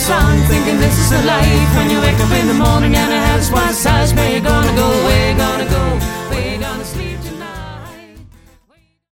song, thinking this is the life. When you wake up in the morning and your head's twice the size, where you gonna go, where you gonna go, where you gonna sleep?